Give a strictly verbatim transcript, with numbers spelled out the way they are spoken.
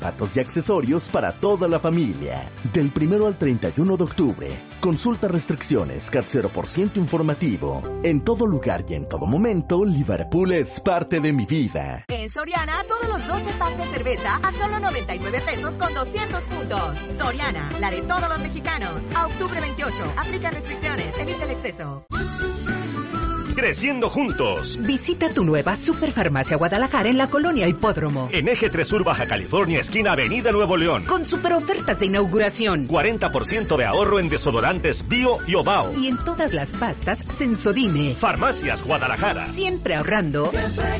zapatos y accesorios para toda la familia. Del primero al treinta y uno de octubre. Consulta restricciones, C A T cero por ciento informativo. En todo lugar y en todo momento, Liverpool es parte de mi vida. En Soriana, todos los doce packs de cerveza a solo noventa y nueve pesos con doscientos puntos. Soriana, la de todos los mexicanos. A octubre veintiocho. Aplica restricciones. Evita el exceso. Creciendo juntos. Visita tu nueva Superfarmacia Guadalajara en la Colonia Hipódromo. En Eje tres Sur Baja California, esquina Avenida Nuevo León. Con super ofertas de inauguración. cuarenta por ciento de ahorro en desodorantes Bio y Obao. Y en todas las pastas Sensodine. Farmacias Guadalajara. Siempre ahorrando. Siempre